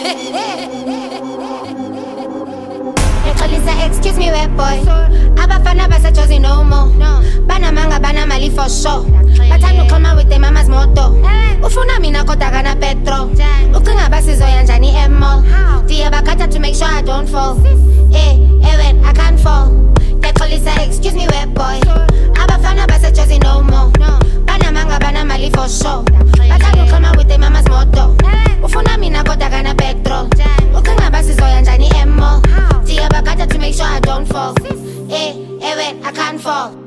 Excuse me, wet boy. Abafana basachosi no more. Bana manga bana mali for sure. Bathanda uxhoma with the mama's motto. Ufuna mina kodwa kana petro. Ucinga basizoya njani emo. Diya bakhatha to make sure I don't fall. Wait, I can't fall. Excuse me, wet boy. Abafana basachosi no more. Bana manga bana mali for sure. Bathanda uxhoma with the mama's motto. Ufuna mina kodwa kana petro. Ucinga basizoya njani emo. Diya bakhatha to make sure I don't fall. Wait, I can't fall.